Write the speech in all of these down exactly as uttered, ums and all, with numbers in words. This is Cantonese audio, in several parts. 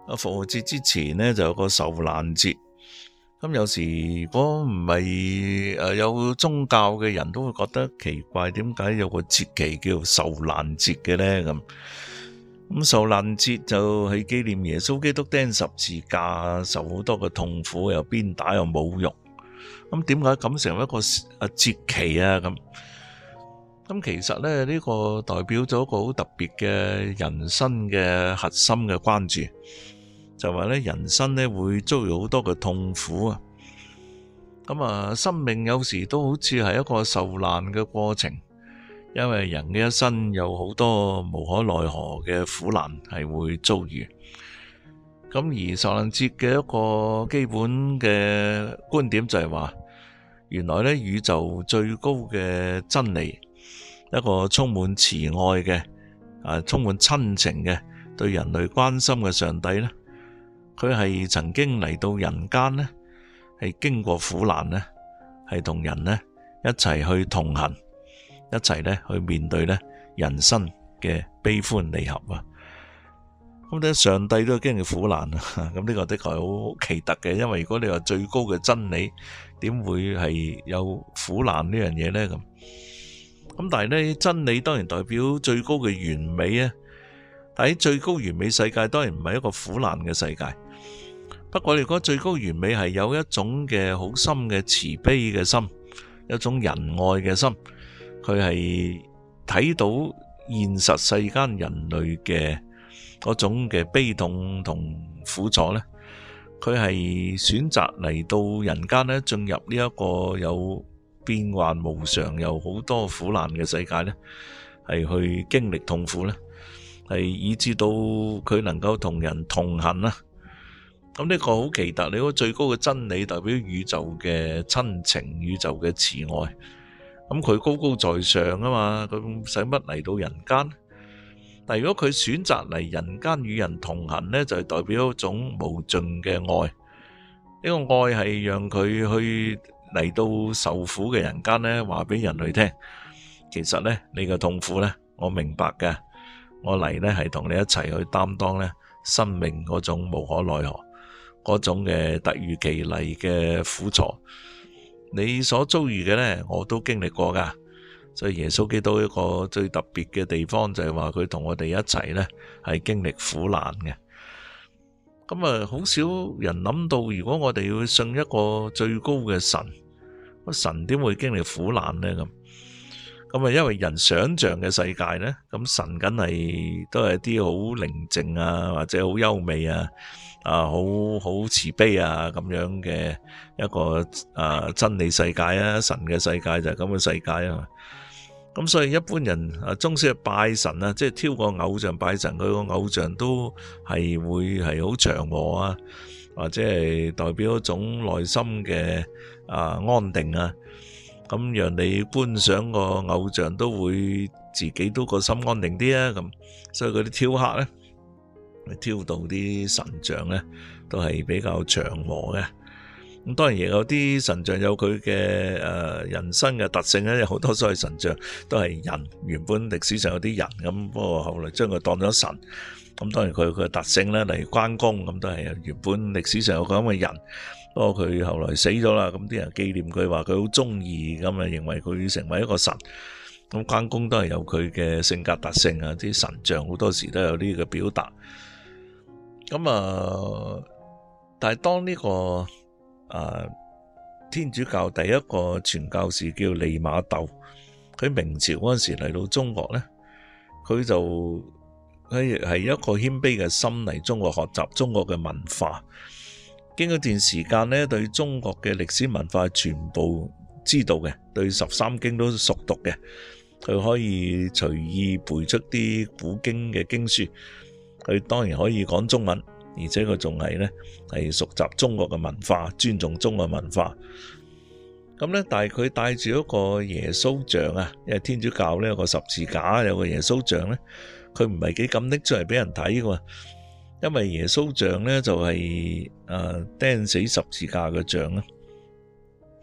啊復活節之前呢，就有個受難節。咁有時如果唔係誒有宗教嘅人都會覺得奇怪，點解有個節期叫受難節嘅呢？咁咁受難節就係紀念耶穌基督釘十字架，受好多嘅痛苦，又鞭打又侮辱。咁點解咁成為一個誒節期啊？咁咁其實咧呢個代表咗一個好特別嘅人生嘅核心嘅關注。就話咧，人生咧會遭遇好多嘅痛苦啊！咁啊，生命有時都好似係一個受難嘅過程，因為人嘅一生有好多無可奈何嘅苦難係會遭遇。咁而受難節嘅一個基本嘅觀點就係話，原來咧宇宙最高嘅真理，一個充滿慈愛嘅啊，充滿親情嘅對人類關心嘅上帝咧。佢係曾經嚟到人間呢，係經過苦難呢，係同人呢一齊去同行，一齊呢去面對呢人生嘅悲歡離合啊！咁咧，上帝都經歷苦難啊！咁呢個的確係好奇特嘅，因為如果你話最高嘅真理，點會係有苦難呢樣嘢呢？咁咁但係呢，真理當然代表最高嘅完美啊！但喺最高完美世界，當然唔係一個苦難嘅世界。不過，如果最高完美係有一種嘅好深嘅慈悲嘅心，一種仁愛嘅心，佢係睇到現實世間人類嘅嗰種嘅悲痛同苦楚呢，佢係選擇嚟到人間呢，進入呢一個有變幻無常、有好多苦難嘅世界呢，係去經歷痛苦呢，係以至到佢能夠同人同行啦。咁呢個好奇特，你個最高嘅真理代表宇宙嘅親情、宇宙嘅慈愛。咁佢高高在上啊嘛，佢使乜嚟到人間？但如果佢選擇嚟人間與人同行呢，就係代表一種無盡嘅愛。呢個愛係讓佢去嚟到受苦嘅人間呢，話俾人類聽，其實呢，你嘅痛苦呢，我明白嘅，我嚟呢係同你一齊去擔當呢生命嗰種無可奈何，嗰種嘅突如其來嘅苦楚，你所遭遇嘅呢，我都經歷過噶。所以耶穌基督一個最特別嘅地方就係話佢同我哋一齊呢係經歷苦難嘅。咁啊，好少人諗到，如果我哋要信一個最高嘅神，神點會經歷苦難呢？咁咁啊，因為人想象嘅世界呢，咁神梗係都係啲好寧靜啊，或者好優美啊。啊，好好慈悲啊，咁樣嘅一個啊真理世界啊，神嘅世界就係咁嘅世界啊。咁所以一般人啊，終於係拜神啊，即係挑個偶像拜神，佢個偶像都係會係好祥和啊，或者係代表一種內心嘅啊安定啊。咁讓你觀賞個偶像都會自己都個心安定啲啊。咁所以嗰啲挑客咧，挑到啲神像咧，都係比較祥和嘅。咁當然亦有啲神像有佢嘅誒人生嘅特性咧，有好多所謂神像都係人，原本歷史上有啲人咁，不過後來將佢當咗神。咁當然佢佢嘅特性咧，例如關公咁，都係原本歷史上有個咁嘅人，不過佢後來死咗啦。咁啲人紀念佢，話佢好忠義，咁啊認為佢成為一個神。咁關公都係有佢嘅性格特性啊，啲神像好多時都有呢個表達。咁啊，但係當呢、這個啊天主教第一個傳教士叫利瑪竇，佢明朝嗰陣時嚟到中國呢，佢就佢係一個謙卑嘅心嚟中國學習中國嘅文化。經過一段時間呢，對中國嘅歷史文化全部知道嘅，對十三經都熟讀嘅，佢可以隨意背出啲古經嘅經書。佢當然可以講中文，而且佢仲係呢係熟習中國嘅文化，尊重中國文化。咁呢，但係佢帶住一個耶穌像啊，因為天主教呢有個十字架，有個耶穌像呢，佢唔係幾敢拎出嚟俾人睇㗎，因為耶穌像呢就係誒釘死十字架嘅像啦。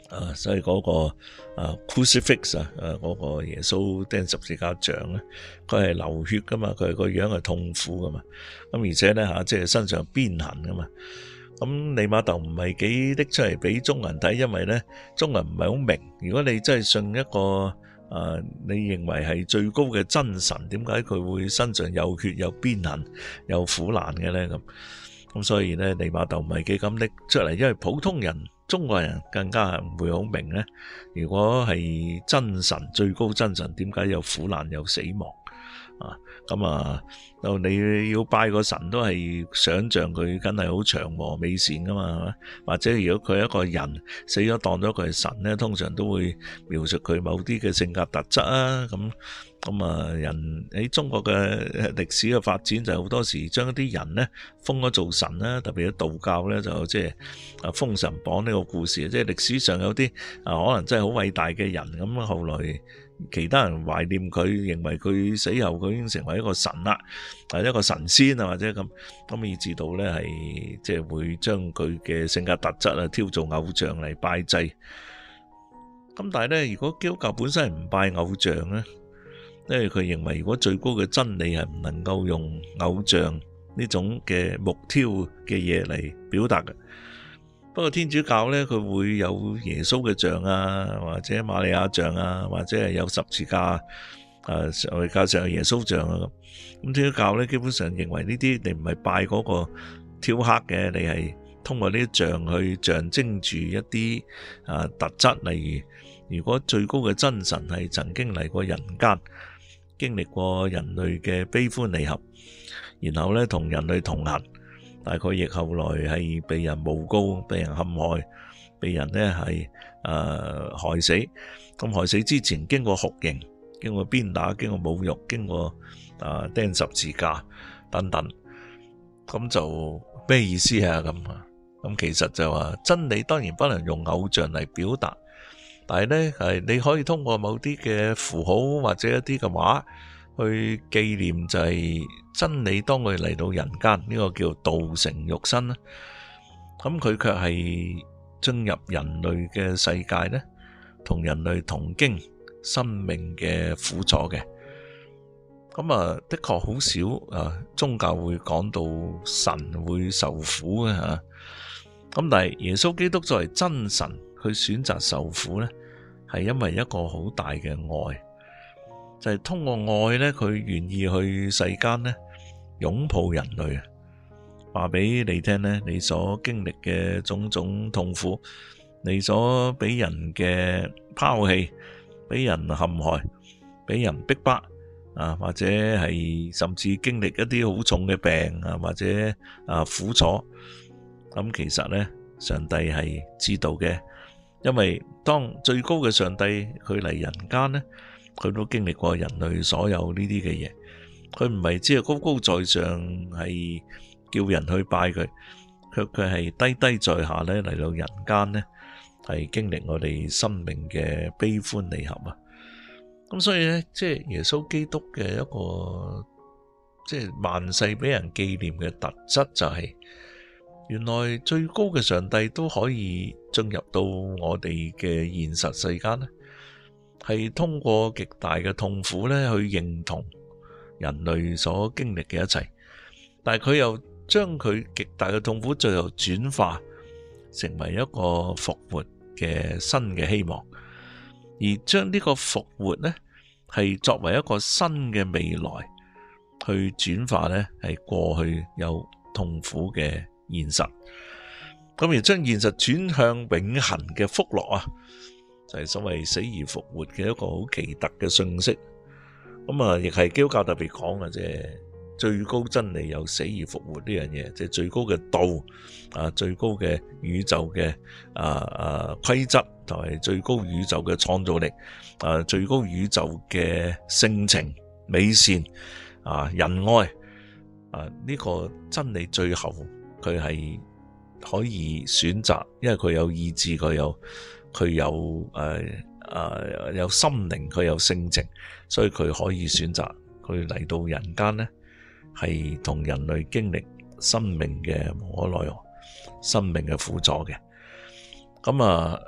啊，所以嗰、那個啊 crucifix 啊，誒嗰個耶穌釘十字架像咧，佢係流血噶嘛，佢係個樣係痛苦噶嘛，咁而且咧嚇，即係身上鞭痕噶嘛，咁利瑪竇唔係幾拎出嚟俾中人睇，因為咧中人唔係好明，如果你真係信一個啊，你認為係最高嘅真神，點解佢會身上有血有鞭痕有苦難嘅咧？咁咁所以咧利瑪竇唔係幾敢拎出嚟，因為普通人中國人更加唔會好明咧。如果係真神最高真神，點解有苦難有死亡啊？咁啊，就你要拜個神都係想像佢梗係好祥和美善噶嘛，係嘛？或者如果佢係一個人死咗當咗佢係神咧，通常都會描述佢某啲嘅性格特質啊。咁咁啊，人喺中國嘅歷史嘅發展就係好多時將一啲人咧封咗做神啦，特別喺道教咧就即係啊封神榜呢個故事，即係歷史上有啲啊可能真係好偉大嘅人，咁後來其他人懷念佢，認為佢死後佢已經成為一個神啦，係一個神仙啊，或者咁咁以至到咧係即係會將佢嘅性格特質啊挑做偶像嚟拜祭。咁但係咧，如果基督教本身係唔拜偶像咧，因為佢認為如果最高嘅真理係唔能夠用偶像呢種嘅木雕嘅嘢嚟表達嘅。不過天主教咧，佢會有耶穌嘅像啊，或者瑪利亞像啊，或者係有十字架，誒十字架上有耶穌像啊咁。咁天主教咧，基本上認為呢啲你唔係拜嗰個雕刻嘅，你係通過呢啲像去象徵住一啲啊特質。例如，如果最高嘅真神係曾經嚟過人間，經歷過人類嘅悲歡離合，然後咧同人類同行。大概亦後來係被人誣告、被人陷害、被人咧係誒害死。咁害死之前經過酷刑、經過鞭打、經過侮辱、經過啊釘十字架等等。咁就咩意思啊？咁啊？咁其實就話真理當然不能用偶像嚟表達，但係咧係你可以通過某啲嘅符號或者一啲嘅畫去紀念，就係真理當佢嚟到人間，呢、這個叫道成肉身啦。咁佢卻係進入人類嘅世界咧，同人類同經生命嘅苦楚嘅。咁啊，的確好少啊，宗教會講到神會受苦嘅吓。咁但係耶穌基督作為真神，佢選擇受苦咧，係因為一個好大嘅愛。就係通過愛咧，佢願意去世間咧擁抱人類啊，話俾你聽咧，你所經歷嘅種種痛苦，你所俾人嘅拋棄，俾人陷害，俾人逼迫啊，或者係甚至經歷一啲好重嘅病啊，或者啊苦楚，咁其實咧，上帝係知道嘅，因為當最高嘅上帝佢嚟人間咧，佢都經歷過人類所有呢啲嘅嘢，佢唔係只係高高在上係叫人去拜佢，佢佢係低低在下咧嚟到人間咧，係經歷我哋生命嘅悲歡離合啊！咁所以咧，即係耶穌基督嘅一個即係萬世俾人紀念嘅特質就係，原來最高嘅上帝都可以進入到我哋嘅現實世間咧。係通過極大嘅痛苦咧，去認同人類所經歷嘅一切，但係佢又將佢極大嘅痛苦最後轉化成為一個復活嘅新嘅希望，而將呢個復活咧係作為一個新嘅未來去轉化咧，係過去有痛苦嘅現實，咁而將現實轉向永恆嘅福樂啊！就係所謂死而復活嘅一個好奇特嘅信息，咁啊，亦係基督教特別講嘅，即係最高真理有死而復活呢樣嘢，即係最高嘅道啊，最高嘅宇宙嘅啊啊規則，同埋最高宇宙嘅創造力啊，最高宇宙嘅性情美善啊仁愛啊，呢個真理最後佢係可以選擇，因為佢有意志，佢有。佢有誒誒、呃、有心靈，佢有性情，所以佢可以選擇佢嚟到人間咧，係同人類經歷生命嘅無可奈何、生命嘅苦楚嘅。咁啊，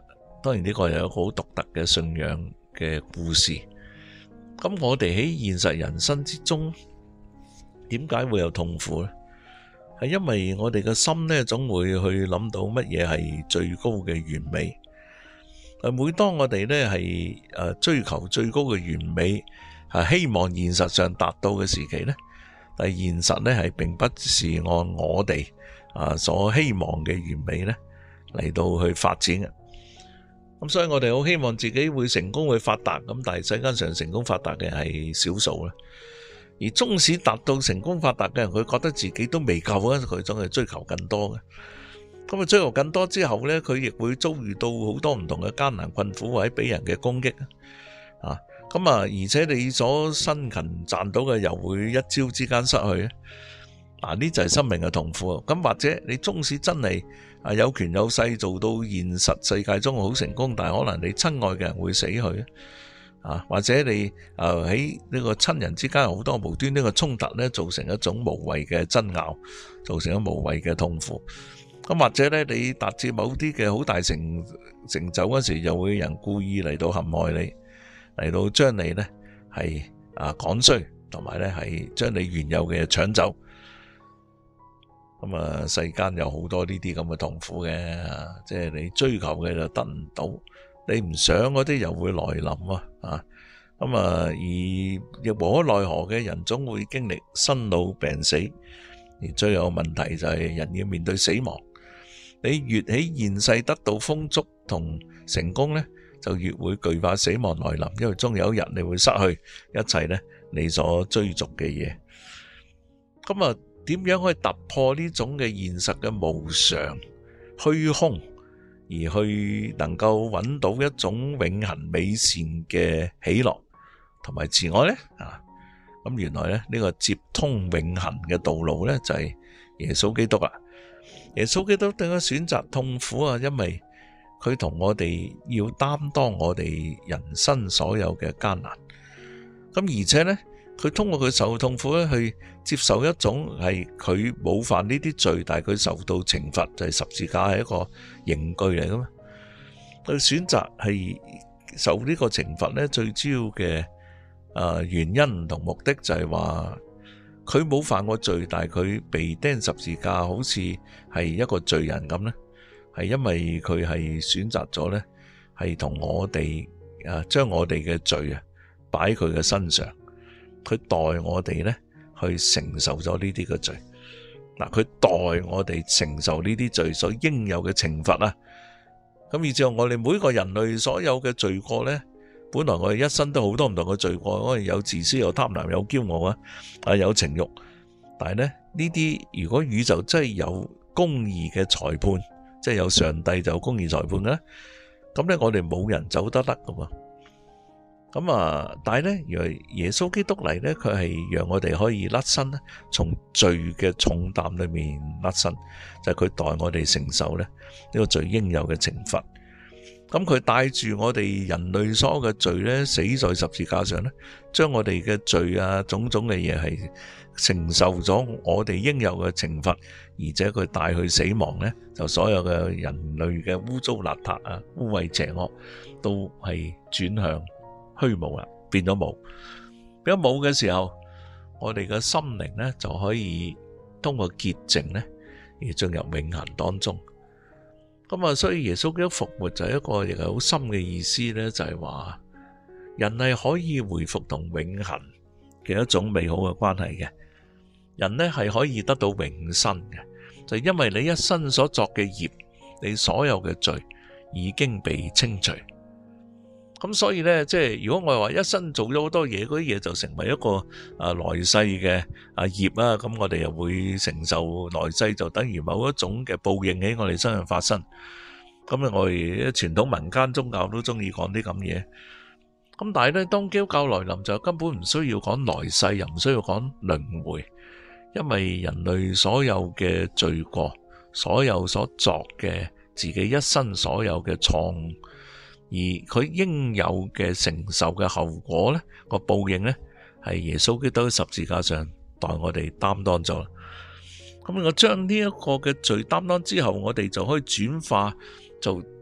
當然呢個有一個好獨特嘅信仰嘅故事。咁我哋喺現實人生之中，點解會有痛苦呢？係因為我哋嘅心呢，總會去諗到乜嘢係最高嘅完美。每當我哋呢係誒追求最高嘅完美，係希望現實上達到嘅時期呢，但係現實呢係並不是按我哋啊所希望嘅完美呢嚟到去發展嘅。咁所以我哋好希望自己會成功會發達，咁但係世間上成功發達嘅係少數啦。而縱使達到成功發達嘅人，佢覺得自己都未夠啊，佢總係追求更多嘅。咁啊，追求更多之後呢，佢亦會遭遇到好多唔同嘅艱難困苦，或者俾人嘅攻擊啊。咁啊，而且你所辛勤賺到嘅又會一朝之間失去啊。呢就係生命嘅痛苦。咁或者你縱使真係啊有權有勢做到現實世界中好成功，但係可能你親愛嘅人會死去啊，或者你啊喺呢個親人之間有好多無端呢個衝突呢，造成一種無謂嘅爭拗，造成咗無謂嘅痛苦。咁或者咧，你達至某啲嘅好大成成就嗰時，又會有人故意嚟到陷害你，嚟到將你咧係啊趕衰，同埋咧係將你原有嘅搶走。咁啊，世間有好多呢啲咁嘅痛苦嘅，即係你追求嘅就得唔到，你唔想嗰啲又會來臨啊！啊，咁啊，而亦無可奈何嘅人總會經歷生老病死，而最有問題就係人要面對死亡。你越喺現世得到豐足同成功呢，就越會懼怕死亡來臨，因為終有一日你會失去一切呢你所追逐嘅嘢。咁啊，點樣可以突破呢種嘅現實嘅無常、虛空，而去能夠揾到一種永恆美善嘅喜樂同埋慈愛呢？啊，咁原來呢，呢個接通永恆嘅道路呢，就係耶穌基督啦。耶穌基督點解選擇痛苦啊？因為佢同我哋要擔當我哋人生所有嘅艱難。咁而且呢，佢通過佢受痛苦咧，去接受一種係佢冇犯呢啲罪，但係佢受到懲罰，就係十字架係一個刑具嚟噶嘛。佢選擇係受呢個懲罰呢，最主要嘅誒原因同目的就係話，佢冇犯過罪，但係佢被釘十字架，好似係一個罪人咁呢，係因為佢係選擇咗呢，係同我哋誒將我哋嘅罪啊擺佢嘅身上，佢代我哋呢去承受咗呢啲嘅罪。嗱，佢代我哋承受呢啲罪所應有嘅懲罰啊。咁以至我哋每個人類所有嘅罪過呢，本來我哋一生都好多唔同嘅罪過，我哋有自私、有貪婪、有驕傲啊，啊有情慾。但係咧呢啲，如果宇宙真係有公義嘅裁判，即係有上帝就有公義裁判嘅，咁咧我哋冇人走得甩噶嘛。咁啊，但係咧，原來耶穌基督嚟咧，佢係讓我哋可以甩身咧，從罪嘅重擔裏面甩身，就係佢代我哋承受咧呢個罪應有嘅懲罰。咁佢帶住我哋人類所有嘅罪咧，死在十字架上咧，將我哋嘅罪啊種種嘅嘢係承受咗我哋應有嘅懲罰，而且佢帶去死亡咧，就所有嘅人類嘅污糟邋遢啊、污穢邪惡都係轉向虛無啦，變咗冇。變咗冇嘅時候，我哋嘅心靈咧就可以通過潔淨咧而進入永恆當中。咁啊，所以耶穌基督復活就係一個亦係好深嘅意思咧，就係話人係可以回復同永恆嘅一種美好嘅關係嘅。人咧係可以得到永生嘅，就因為你一生所作嘅業，你所有嘅罪已經被清除。咁所以咧，即係如果我哋話一生做咗好多嘢，嗰啲嘢就成為一個啊來世嘅啊業啊，咁我哋又會承受來世，就等於某一種嘅報應喺我哋身上發生。咁啊，我哋傳統民間宗教都中意講啲咁嘢。咁但係咧，當基督教來臨就根本唔需要講來世，又唔需要講輪迴，因為人類所有嘅罪過，所有所作嘅自己一生所有嘅錯誤，而佢應有嘅承受嘅後果呢，個報應呢，係耶穌基督喺十字架上代我哋擔當咗。咁我將呢一個嘅罪擔當之後，我哋就可以轉化，就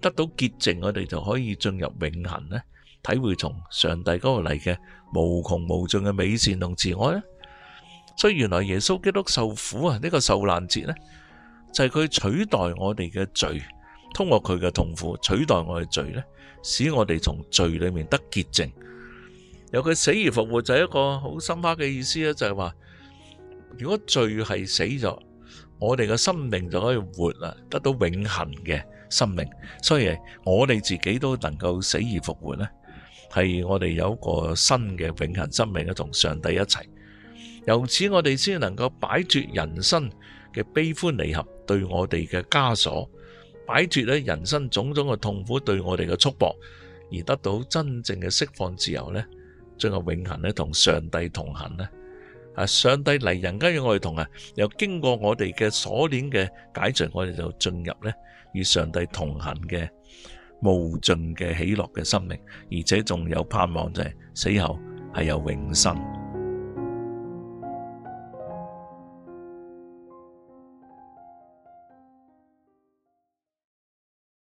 得到潔淨，我哋就可以進入永恆呢，體會從上帝嗰度嚟嘅無窮無盡嘅美善同慈愛呢。所以原來耶穌基督受苦啊，呢個受難節呢，就係佢取代我哋嘅罪，通過佢嘅痛苦取代我哋罪呢，使我哋從罪裏面得潔淨。由佢死而復活就係一個好深刻嘅意思咧，就係話如果罪係死咗，我哋嘅生命就可以活啦，得到永恆嘅生命。所以我哋自己都能夠死而復活呢，係我哋有一個新嘅永恆生命咧，同上帝一齊。由此我哋先能夠擺脫人生嘅悲歡離合對我哋嘅枷鎖，擺脫咧人生種種嘅痛苦對我哋嘅束縛，而得到真正嘅釋放自由呢，進入永恆咧，同上帝同行呢。啊，上帝嚟人間與我哋同行，又經過我哋嘅鎖鏈嘅解除，我哋就進入呢與上帝同行嘅無盡嘅喜樂嘅生命，而且仲有盼望，就係死後係有永生。